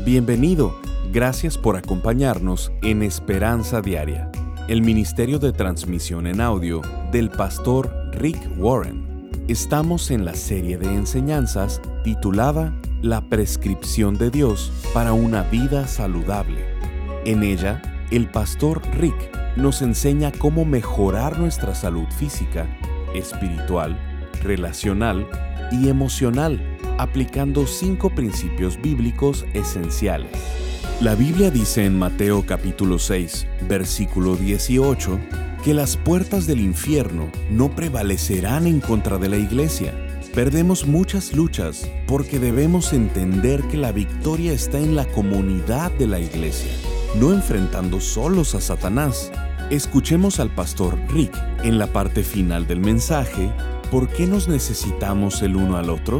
Bienvenido. Gracias por acompañarnos en Esperanza Diaria, el ministerio de transmisión en audio del pastor Rick Warren. Estamos en la serie de enseñanzas titulada La prescripción de Dios para una vida saludable. En ella, el pastor Rick nos enseña cómo mejorar nuestra salud física, espiritual, relacional y emocional, aplicando 5 principios bíblicos esenciales. La Biblia dice en Mateo capítulo 6, versículo 18, que las puertas del infierno no prevalecerán en contra de la iglesia. Perdemos muchas luchas porque debemos entender que la victoria está en la comunidad de la iglesia, no enfrentando solos a Satanás. Escuchemos al pastor Rick en la parte final del mensaje. ¿Por qué nos necesitamos el uno al otro?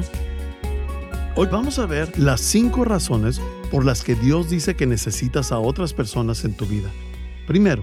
Hoy vamos a ver las 5 razones por las que Dios dice que necesitas a otras personas en tu vida. Primero,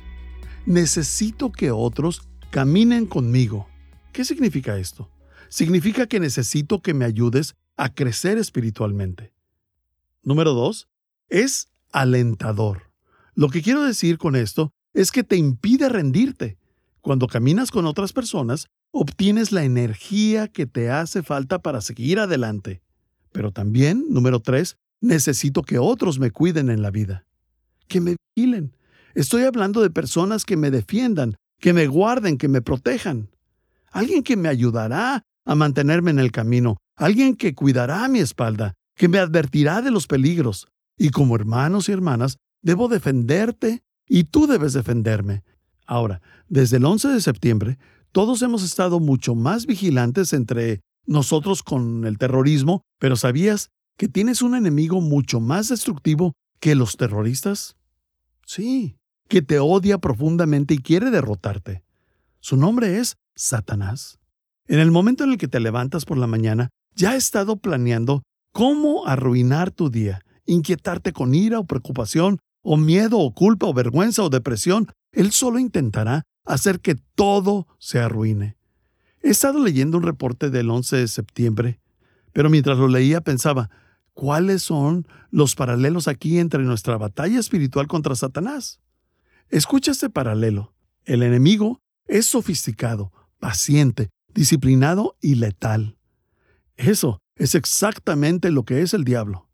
necesito que otros caminen conmigo. ¿Qué significa esto? Significa que necesito que me ayudes a crecer espiritualmente. Número 2, es alentador. Lo que quiero decir con esto es que te impide rendirte. Cuando caminas con otras personas, obtienes la energía que te hace falta para seguir adelante. Pero también, número 3, necesito que otros me cuiden en la vida. Que me vigilen. Estoy hablando de personas que me defiendan, que me guarden, que me protejan. Alguien que me ayudará a mantenerme en el camino. Alguien que cuidará mi espalda, que me advertirá de los peligros. Y como hermanos y hermanas, debo defenderte y tú debes defenderme. Ahora, desde el 11 de septiembre, todos hemos estado mucho más vigilantes entre nosotros con el terrorismo, pero ¿sabías que tienes un enemigo mucho más destructivo que los terroristas? Sí, que te odia profundamente y quiere derrotarte. Su nombre es Satanás. En el momento en el que te levantas por la mañana, ya ha estado planeando cómo arruinar tu día, inquietarte con ira o preocupación, o miedo o culpa o vergüenza o depresión. Él solo intentará hacer que todo se arruine. He estado leyendo un reporte del 11 de septiembre, pero mientras lo leía pensaba, ¿cuáles son los paralelos aquí entre nuestra batalla espiritual contra Satanás? Escucha este paralelo. El enemigo es sofisticado, paciente, disciplinado y letal. Eso es exactamente lo que es el diablo.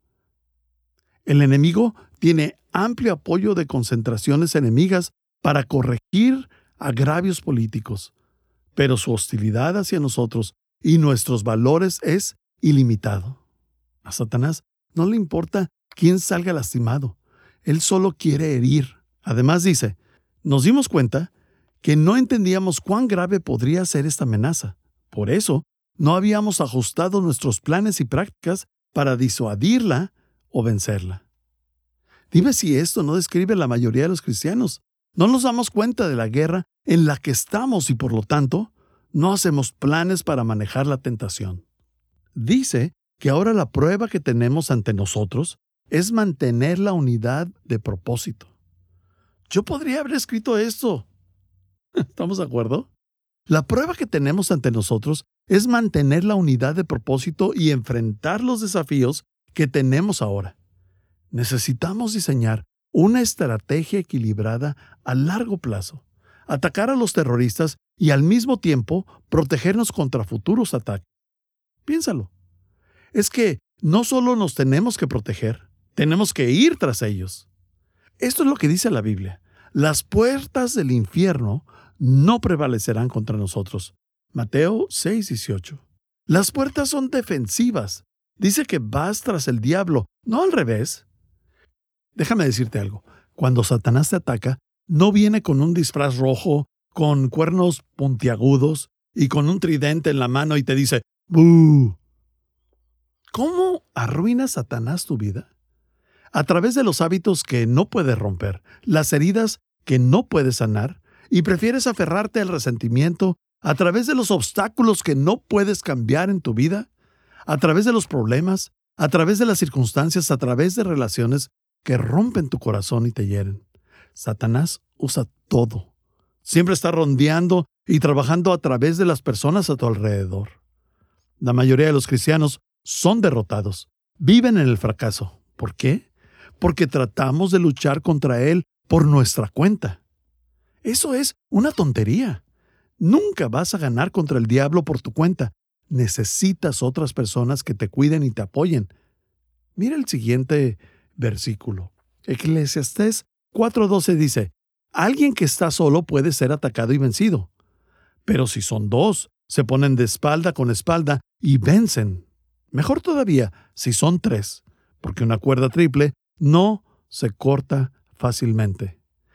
El enemigo tiene amplio apoyo de concentraciones enemigas para corregir agravios políticos. Pero su hostilidad hacia nosotros y nuestros valores es ilimitado. A Satanás no le importa quién salga lastimado. Él solo quiere herir. Además dice, nos dimos cuenta que no entendíamos cuán grave podría ser esta amenaza. Por eso, no habíamos ajustado nuestros planes y prácticas para disuadirla o vencerla. Dime si esto no describe la mayoría de los cristianos. No nos damos cuenta de la guerra en la que estamos y por lo tanto, no hacemos planes para manejar la tentación. Dice que ahora la prueba que tenemos ante nosotros es mantener la unidad de propósito. Yo podría haber escrito esto. ¿Estamos de acuerdo? La prueba que tenemos ante nosotros es mantener la unidad de propósito y enfrentar los desafíos que tenemos ahora. Necesitamos diseñar una estrategia equilibrada a largo plazo, atacar a los terroristas y al mismo tiempo protegernos contra futuros ataques. Piénsalo. Es que no solo nos tenemos que proteger, tenemos que ir tras ellos. Esto es lo que dice la Biblia. Las puertas del infierno no prevalecerán contra nosotros. Mateo 6:18. Las puertas son defensivas. Dice que vas tras el diablo, no al revés. Déjame decirte algo. Cuando Satanás te ataca, no viene con un disfraz rojo, con cuernos puntiagudos y con un tridente en la mano y te dice, ¡bú! ¿Cómo arruina Satanás tu vida? A través de los hábitos que no puedes romper, las heridas que no puedes sanar, y prefieres aferrarte al resentimiento, a través de los obstáculos que no puedes cambiar en tu vida, a través de los problemas, a través de las circunstancias, a través de relaciones que rompen tu corazón y te hieren. Satanás usa todo. Siempre está rondeando y trabajando a través de las personas a tu alrededor. La mayoría de los cristianos son derrotados, viven en el fracaso. ¿Por qué? Porque tratamos de luchar contra él por nuestra cuenta. Eso es una tontería. Nunca vas a ganar contra el diablo por tu cuenta. Necesitas otras personas que te cuiden y te apoyen. Mira el siguiente versículo. Eclesiastés 4:12 dice, alguien que está solo puede ser atacado y vencido. Pero si son dos, se ponen de espalda con espalda y vencen. Mejor todavía, si son tres, porque una cuerda triple no se corta fácilmente.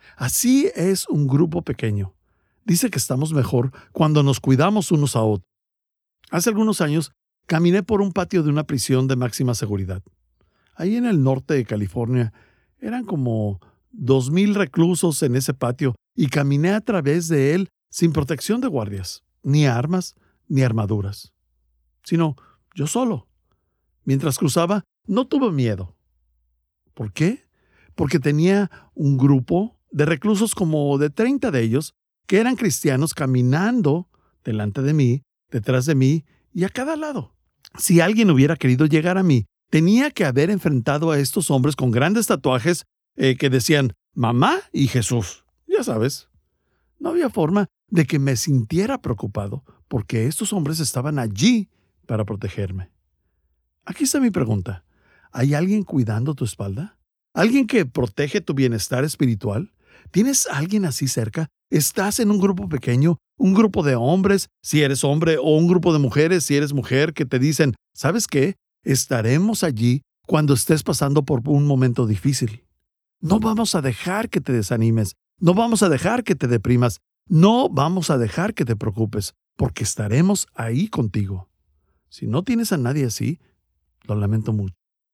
Así es un grupo pequeño. Dice que estamos mejor cuando nos cuidamos unos a otros. Hace algunos años, caminé por un patio de una prisión de máxima seguridad. Ahí en el norte de California, eran como 2,000 reclusos en ese patio y caminé a través de él sin protección de guardias, ni armas, ni armaduras, sino yo solo. Mientras cruzaba, no tuve miedo. ¿Por qué? Porque tenía un grupo de reclusos como de 30 de ellos que eran cristianos caminando delante de mí, detrás de mí y a cada lado. Si alguien hubiera querido llegar a mí, tenía que haber enfrentado a estos hombres con grandes tatuajes que decían Mamá y Jesús. Ya sabes, no había forma de que me sintiera preocupado porque estos hombres estaban allí para protegerme. Aquí está mi pregunta. ¿Hay alguien cuidando tu espalda? ¿Alguien que protege tu bienestar espiritual? ¿Tienes a alguien así cerca? ¿Estás en un grupo pequeño, un grupo de hombres, si eres hombre, o un grupo de mujeres, si eres mujer, que te dicen, ¿sabes qué? Estaremos allí cuando estés pasando por un momento difícil. No vamos a dejar que te desanimes, no vamos a dejar que te deprimas, no vamos a dejar que te preocupes, porque estaremos ahí contigo. Si no tienes a nadie así, lo lamento mucho.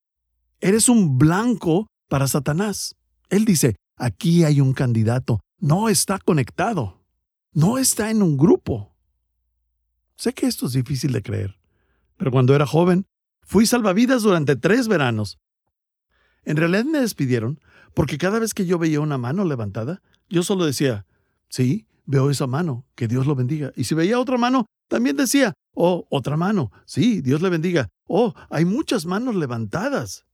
Eres un blanco para Satanás. Él dice, aquí hay un candidato, no está conectado, no está en un grupo. Sé que esto es difícil de creer, pero cuando era joven, fui salvavidas durante 3 veranos. En realidad me despidieron porque cada vez que yo veía una mano levantada, yo solo decía, sí, veo esa mano, que Dios lo bendiga. Y si veía otra mano, también decía, oh, otra mano, sí, Dios le bendiga. Oh, hay muchas manos levantadas.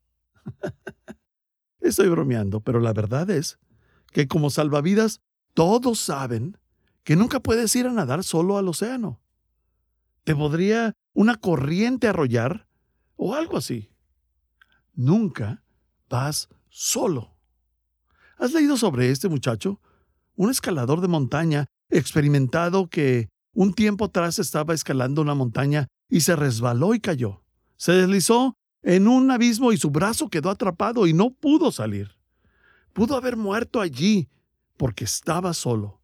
Estoy bromeando, pero la verdad es que como salvavidas, todos saben que nunca puedes ir a nadar solo al océano. Te podría una corriente arrollar o algo así. Nunca vas solo. ¿Has leído sobre este muchacho? Un escalador de montaña experimentado que un tiempo atrás estaba escalando una montaña y se resbaló y cayó. Se deslizó en un abismo y su brazo quedó atrapado y no pudo salir. Pudo haber muerto allí porque estaba solo.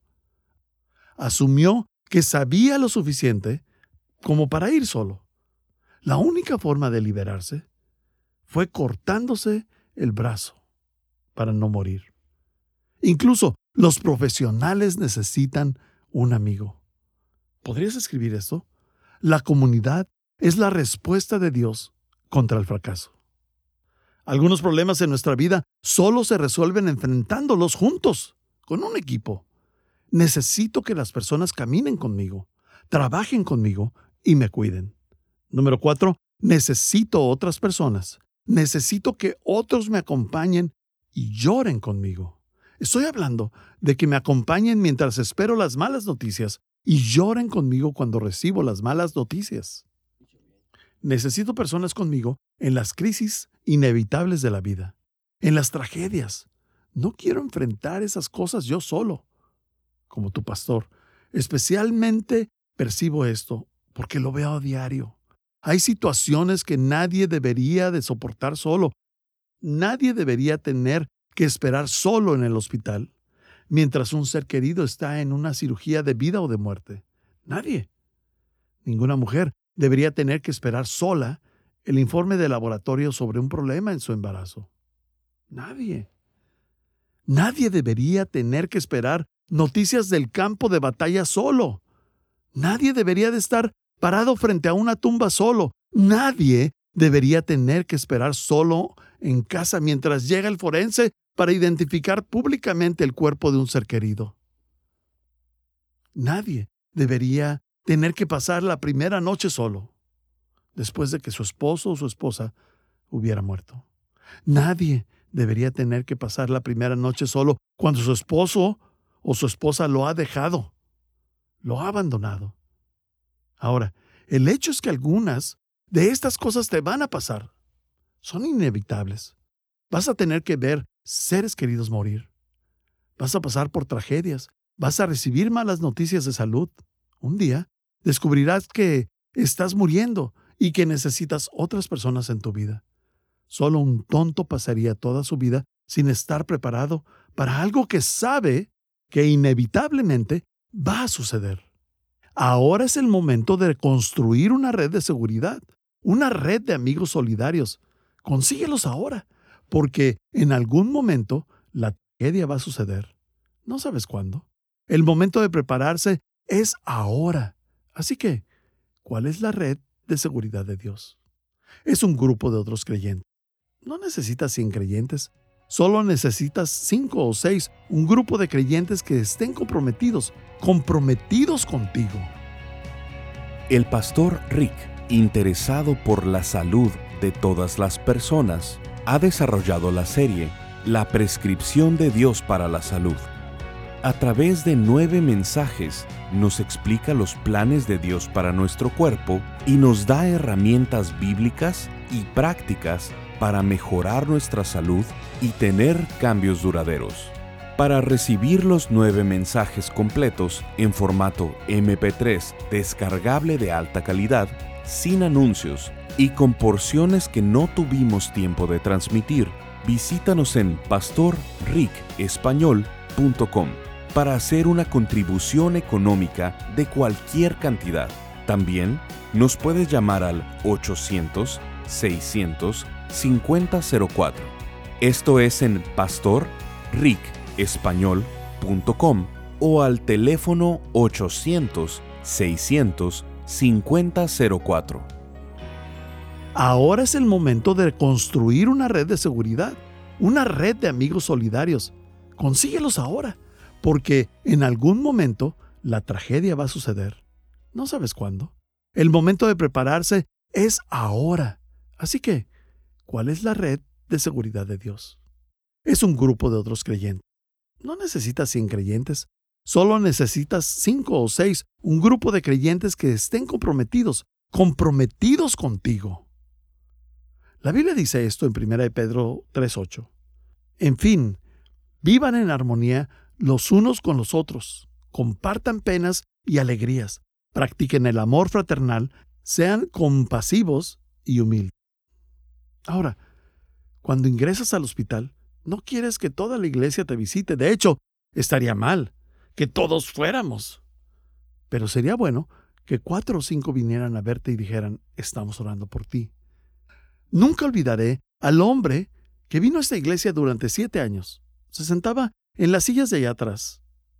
Asumió que sabía lo suficiente como para ir solo. La única forma de liberarse fue cortándose el brazo para no morir. Incluso los profesionales necesitan un amigo. ¿Podrías escribir esto? La comunidad es la respuesta de Dios contra el fracaso. Algunos problemas en nuestra vida solo se resuelven enfrentándolos juntos, con un equipo. Necesito que las personas caminen conmigo, trabajen conmigo y me cuiden. Número 4, necesito otras personas. Necesito que otros me acompañen y lloren conmigo. Estoy hablando de que me acompañen mientras espero las malas noticias y lloren conmigo cuando recibo las malas noticias. Necesito personas conmigo en las crisis inevitables de la vida, en las tragedias. No quiero enfrentar esas cosas yo solo. Como tu pastor, especialmente percibo esto porque lo veo a diario. Hay situaciones que nadie debería de soportar solo. Nadie debería tener que esperar solo en el hospital mientras un ser querido está en una cirugía de vida o de muerte. Nadie. Ninguna mujer debería tener que esperar sola el informe de laboratorio sobre un problema en su embarazo. Nadie. Nadie debería tener que esperar noticias del campo de batalla solo. Nadie debería de estar parado frente a una tumba solo. Nadie debería tener que esperar solo en casa mientras llega el forense para identificar públicamente el cuerpo de un ser querido. Nadie debería tener que pasar la primera noche solo, después de que su esposo o su esposa hubiera muerto. Nadie debería tener que pasar la primera noche solo cuando su esposo o su esposa lo ha dejado, lo ha abandonado. Ahora, el hecho es que algunas de estas cosas te van a pasar. Son inevitables. Vas a tener que ver seres queridos morir. Vas a pasar por tragedias. Vas a recibir malas noticias de salud. Un día descubrirás que estás muriendo y que necesitas otras personas en tu vida. Solo un tonto pasaría toda su vida sin estar preparado para algo que sabe que inevitablemente va a suceder. Ahora es el momento de construir una red de seguridad, una red de amigos solidarios. Consíguelos ahora, porque en algún momento la tragedia va a suceder. No sabes cuándo. El momento de prepararse es ahora. Así que, ¿cuál es la red de seguridad de Dios? Es un grupo de otros creyentes. No necesitas 100 creyentes. Solo necesitas 5 o 6, un grupo de creyentes que estén comprometidos contigo. El pastor Rick, interesado por la salud de todas las personas, ha desarrollado la serie La prescripción de Dios para la salud. A través de 9 mensajes, nos explica los planes de Dios para nuestro cuerpo y nos da herramientas bíblicas y prácticas para mejorar nuestra salud y tener cambios duraderos. Para recibir los 9 mensajes completos en formato MP3 descargable de alta calidad, sin anuncios y con porciones que no tuvimos tiempo de transmitir, visítanos en pastorricespañol.com para hacer una contribución económica de cualquier cantidad. También nos puedes llamar al 800-600-5004. Esto es en pastorricespañol.com o al teléfono 800-600-5004. Ahora es el momento de construir una red de seguridad, una red de amigos solidarios. Consíguelos ahora, porque en algún momento la tragedia va a suceder. No sabes cuándo. El momento de prepararse es ahora. Así que, ¿cuál es la red de seguridad de Dios? Es un grupo de otros creyentes. No necesitas 100 creyentes. Solo necesitas 5 o 6, un grupo de creyentes que estén comprometidos contigo. La Biblia dice esto en 1 Pedro 3:8. En fin, vivan en armonía los unos con los otros, compartan penas y alegrías, practiquen el amor fraternal, sean compasivos y humildes. Ahora, cuando ingresas al hospital, no quieres que toda la iglesia te visite. De hecho, estaría mal que todos fuéramos. Pero sería bueno que 4 o 5 vinieran a verte y dijeran, estamos orando por ti. Nunca olvidaré al hombre que vino a esta iglesia durante 7 años. Se sentaba en las sillas de allá atrás.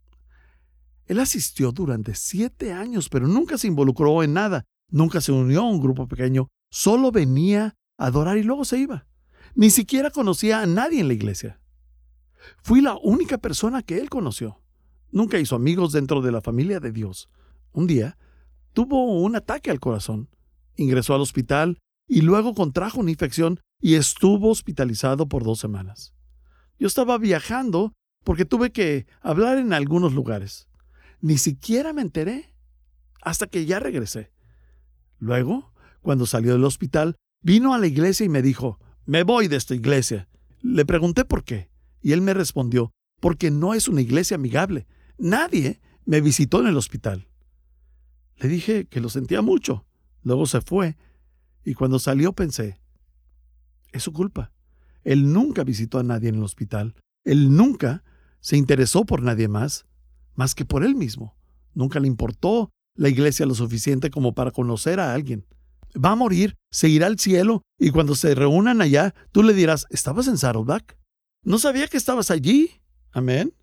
Él asistió durante 7 años, pero nunca se involucró en nada. Nunca se unió a un grupo pequeño. Solo venía a adorar y luego se iba. Ni siquiera conocía a nadie en la iglesia. Fui la única persona que él conoció. Nunca hizo amigos dentro de la familia de Dios. Un día, tuvo un ataque al corazón. Ingresó al hospital y luego contrajo una infección y estuvo hospitalizado por 2 semanas. Yo estaba viajando porque tuve que hablar en algunos lugares. Ni siquiera me enteré hasta que ya regresé. Luego, cuando salió del hospital, vino a la iglesia y me dijo, me voy de esta iglesia. Le pregunté por qué y él me respondió, porque no es una iglesia amigable. Nadie me visitó en el hospital. Le dije que lo sentía mucho. Luego se fue y cuando salió pensé, es su culpa. Él nunca visitó a nadie en el hospital. Él nunca se interesó por nadie más que por él mismo. Nunca le importó la iglesia lo suficiente como para conocer a alguien. Va a morir, se irá al cielo y cuando se reúnan allá, tú le dirás, ¿estabas en Saddleback? No sabía que estabas allí. Amén.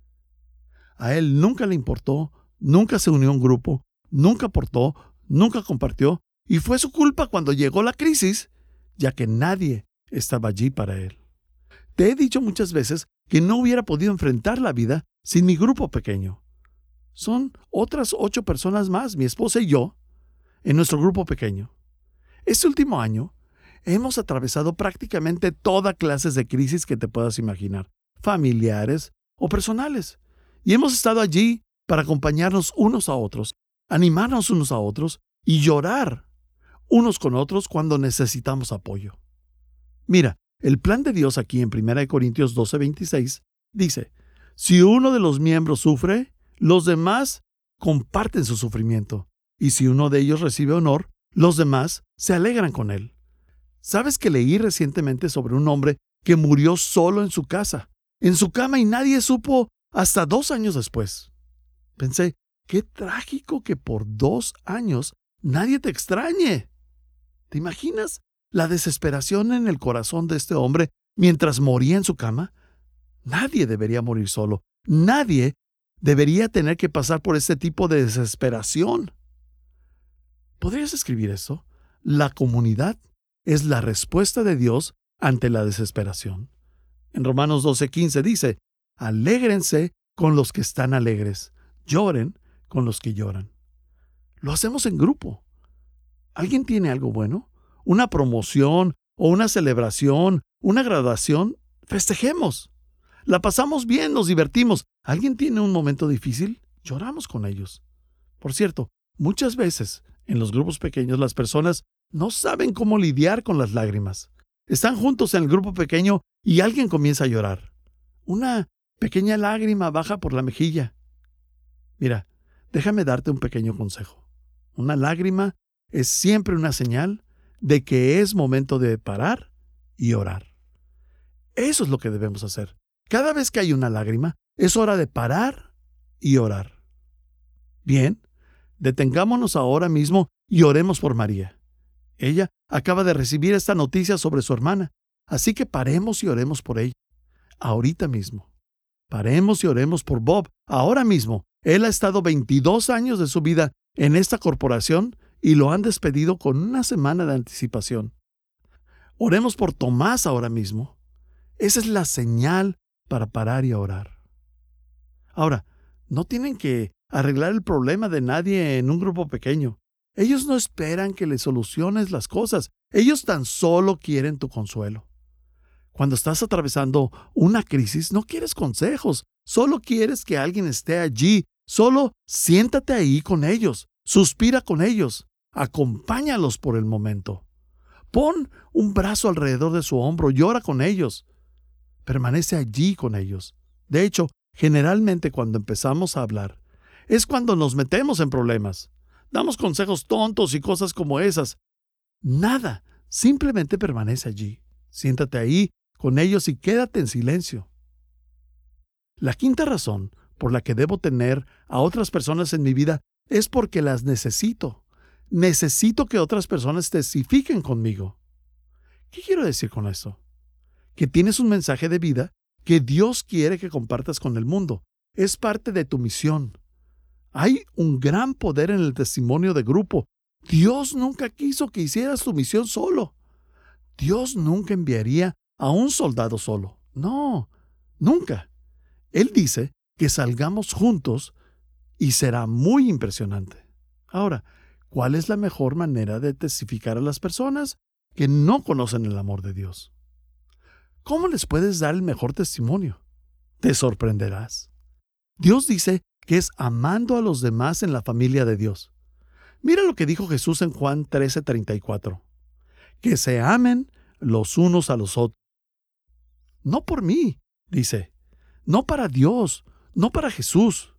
A él nunca le importó, nunca se unió a un grupo, nunca aportó, nunca compartió y fue su culpa cuando llegó la crisis, ya que nadie estaba allí para él. Te he dicho muchas veces que no hubiera podido enfrentar la vida sin mi grupo pequeño. Son otras 8 personas más, mi esposa y yo, en nuestro grupo pequeño. Este último año hemos atravesado prácticamente toda clase de crisis que te puedas imaginar, familiares o personales. Y hemos estado allí para acompañarnos unos a otros, animarnos unos a otros y llorar unos con otros cuando necesitamos apoyo. Mira, el plan de Dios aquí en 1 Corintios 12:26 dice, si uno de los miembros sufre, los demás comparten su sufrimiento. Y si uno de ellos recibe honor, los demás se alegran con él. ¿Sabes que leí recientemente sobre un hombre que murió solo en su casa, en su cama, y nadie supo hasta 2 años después? Pensé, qué trágico que por 2 años nadie te extrañe. ¿Te imaginas la desesperación en el corazón de este hombre mientras moría en su cama? Nadie debería morir solo. Nadie debería tener que pasar por este tipo de desesperación. ¿Podrías escribir eso? La comunidad es la respuesta de Dios ante la desesperación. En Romanos 12:15 dice, alégrense con los que están alegres, lloren con los que lloran. Lo hacemos en grupo. ¿Alguien tiene algo bueno? ¿Una promoción o una celebración, una graduación? Festejemos. La pasamos bien, nos divertimos. ¿Alguien tiene un momento difícil? Lloramos con ellos. Por cierto, muchas veces en los grupos pequeños las personas no saben cómo lidiar con las lágrimas. Están juntos en el grupo pequeño y alguien comienza a llorar. Una pequeña lágrima baja por la mejilla. Mira, déjame darte un pequeño consejo. Una lágrima es siempre una señal de que es momento de parar y orar. Eso es lo que debemos hacer. Cada vez que hay una lágrima, es hora de parar y orar. Bien, detengámonos ahora mismo y oremos por María. Ella acaba de recibir esta noticia sobre su hermana, así que paremos y oremos por ella. Ahorita mismo. Paremos y oremos por Bob. Ahora mismo. Él ha estado 22 años de su vida en esta corporación y lo han despedido con una semana de anticipación. Oremos por Tomás ahora mismo. Esa es la señal para parar y orar. Ahora, no tienen que arreglar el problema de nadie en un grupo pequeño. Ellos no esperan que les soluciones las cosas. Ellos tan solo quieren tu consuelo. Cuando estás atravesando una crisis, no quieres consejos. Solo quieres que alguien esté allí. Solo siéntate ahí con ellos. Suspira con ellos. Acompáñalos por el momento. Pon un brazo alrededor de su hombro. Llora con ellos. Permanece allí con ellos. De hecho, generalmente cuando empezamos a hablar, es cuando nos metemos en problemas. Damos consejos tontos y cosas como esas. Nada, simplemente permanece allí. Siéntate ahí con ellos y quédate en silencio. La quinta razón por la que debo tener a otras personas en mi vida es porque las necesito. Necesito que otras personas testifiquen conmigo. ¿Qué quiero decir con esto? Que tienes un mensaje de vida que Dios quiere que compartas con el mundo. Es parte de tu misión. Hay un gran poder en el testimonio de grupo. Dios nunca quiso que hicieras tu misión solo. Dios nunca enviaría a un soldado solo. No, nunca. Él dice que salgamos juntos y será muy impresionante. Ahora, ¿cuál es la mejor manera de testificar a las personas que no conocen el amor de Dios? ¿Cómo les puedes dar el mejor testimonio? Te sorprenderás. Dios dice que es amando a los demás en la familia de Dios. Mira lo que dijo Jesús en Juan 13:34. Que se amen los unos a los otros. No por mí, dice. No para Dios, no para Jesús.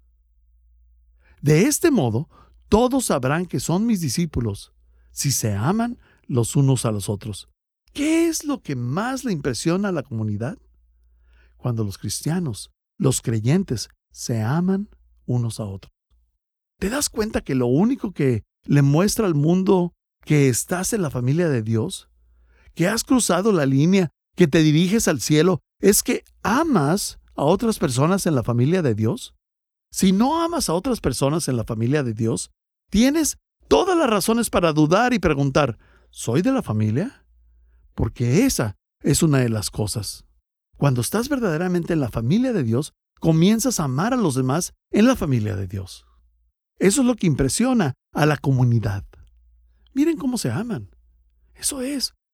De este modo, todos sabrán que son mis discípulos, si se aman los unos a los otros. ¿Qué es lo que más le impresiona a la comunidad? Cuando los cristianos, los creyentes, se aman unos a otros. ¿Te das cuenta que lo único que le muestra al mundo que estás en la familia de Dios, que has cruzado la línea, que te diriges al cielo, es que amas a otras personas en la familia de Dios? Si no amas a otras personas en la familia de Dios, tienes todas las razones para dudar y preguntar, ¿soy de la familia? Porque esa es una de las cosas. Cuando estás verdaderamente en la familia de Dios, comienzas a amar a los demás en la familia de Dios. Eso es lo que impresiona a la comunidad. Miren cómo se aman. Eso es.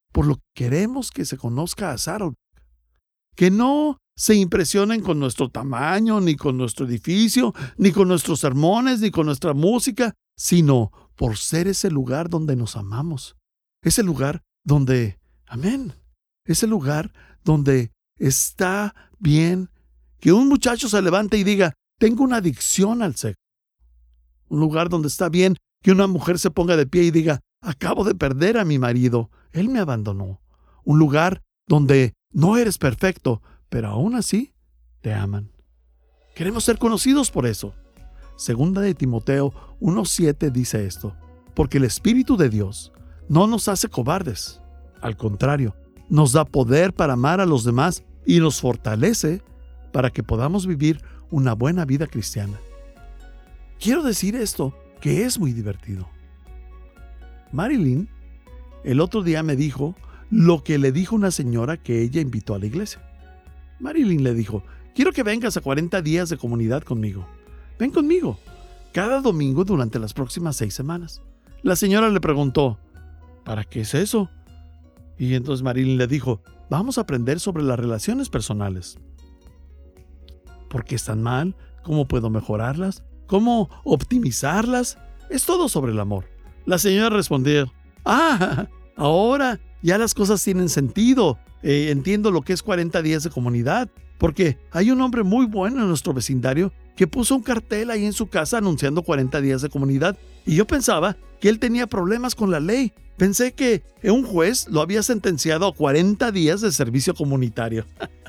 por lo que queremos que se conozca a Saddleback. Que no se impresionen con nuestro tamaño, ni con nuestro edificio, ni con nuestros sermones, ni con nuestra música, sino por ser ese lugar donde nos amamos. Ese lugar donde, amén, ese lugar donde está bien que un muchacho se levante y diga, tengo una adicción al sexo. Un lugar donde está bien que una mujer se ponga de pie y diga, acabo de perder a mi marido, él me abandonó. Un lugar donde no eres perfecto, pero aún así te aman. Queremos ser conocidos por eso. Segunda de Timoteo 1:7 dice esto, porque el Espíritu de Dios no nos hace cobardes. Al contrario, nos da poder para amar a los demás y nos fortalece para que podamos vivir una buena vida cristiana. Quiero decir esto, que es muy divertido. Marilyn el otro día me dijo lo que le dijo una señora que ella invitó a la iglesia. Marilyn le dijo, quiero que vengas a 40 días de comunidad conmigo. Ven conmigo, cada domingo durante las próximas 6 semanas. La señora le preguntó, ¿para qué es eso? Y entonces Marilyn le dijo, vamos a aprender sobre las relaciones personales. ¿Por qué están mal? ¿Cómo puedo mejorarlas? ¿Cómo optimizarlas? Es todo sobre el amor. La señora respondió, ahora ya las cosas tienen sentido. Entiendo lo que es 40 días de comunidad, porque hay un hombre muy bueno en nuestro vecindario que puso un cartel ahí en su casa anunciando 40 días de comunidad. Y yo pensaba que él tenía problemas con la ley. Pensé que un juez lo había sentenciado a 40 días de servicio comunitario.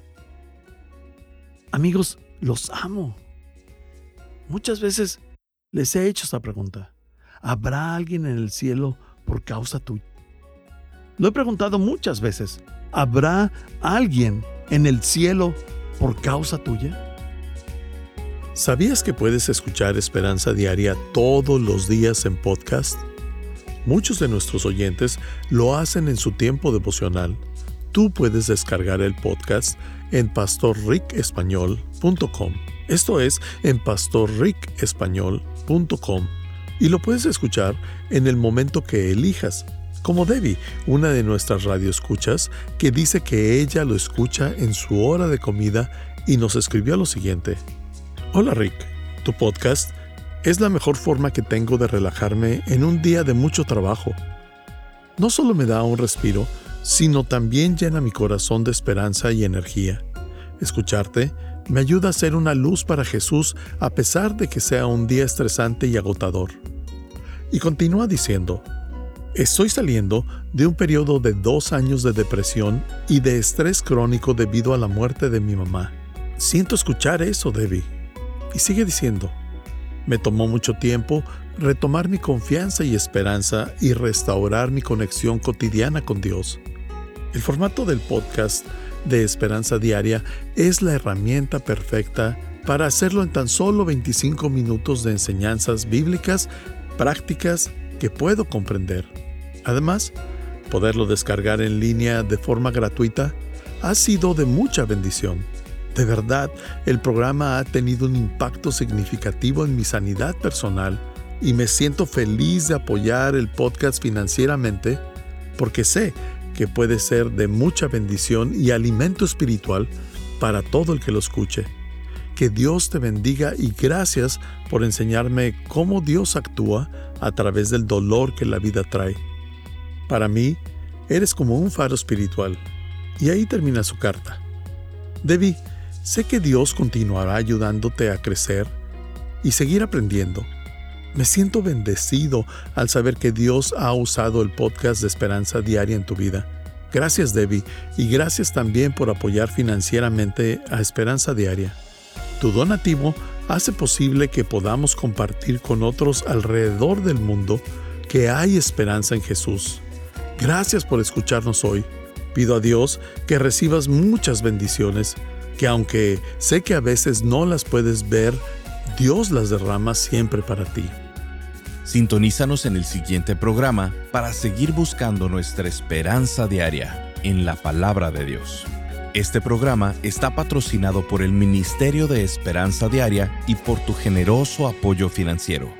Amigos, los amo. Muchas veces les he hecho esta pregunta. ¿Habrá alguien en el cielo por causa tuya? Lo he preguntado muchas veces. ¿Habrá alguien en el cielo por causa tuya? ¿Sabías que puedes escuchar Esperanza Diaria todos los días en podcast? Muchos de nuestros oyentes lo hacen en su tiempo devocional. Tú puedes descargar el podcast en pastorricespañol.com. Esto es, en pastorricespañol.com. Y lo puedes escuchar en el momento que elijas, como Debbie, una de nuestras radioescuchas, que dice que ella lo escucha en su hora de comida y nos escribió lo siguiente. Hola Rick, tu podcast es la mejor forma que tengo de relajarme en un día de mucho trabajo. No solo me da un respiro, sino también llena mi corazón de esperanza y energía. Escucharte me ayuda a ser una luz para Jesús a pesar de que sea un día estresante y agotador. Y continúa diciendo, estoy saliendo de un periodo de 2 años de depresión y de estrés crónico debido a la muerte de mi mamá. Siento escuchar eso, Debbie. Y sigue diciendo, me tomó mucho tiempo retomar mi confianza y esperanza y restaurar mi conexión cotidiana con Dios. El formato del podcast de Esperanza Diaria es la herramienta perfecta para hacerlo en tan solo 25 minutos de enseñanzas bíblicas prácticas que puedo comprender. Además, poderlo descargar en línea de forma gratuita ha sido de mucha bendición. De verdad, el programa ha tenido un impacto significativo en mi sanidad personal y me siento feliz de apoyar el podcast financieramente porque sé que puede ser de mucha bendición y alimento espiritual para todo el que lo escuche. Que Dios te bendiga y gracias por enseñarme cómo Dios actúa a través del dolor que la vida trae. Para mí, eres como un faro espiritual. Y ahí termina su carta. Debbie, sé que Dios continuará ayudándote a crecer y seguir aprendiendo. Me siento bendecido al saber que Dios ha usado el podcast de Esperanza Diaria en tu vida. Gracias, Debbie, y gracias también por apoyar financieramente a Esperanza Diaria. Tu donativo hace posible que podamos compartir con otros alrededor del mundo que hay esperanza en Jesús. Gracias por escucharnos hoy. Pido a Dios que recibas muchas bendiciones, que aunque sé que a veces no las puedes ver, Dios las derrama siempre para ti. Sintonízanos en el siguiente programa para seguir buscando nuestra esperanza diaria en la Palabra de Dios. Este programa está patrocinado por el Ministerio de Esperanza Diaria y por tu generoso apoyo financiero.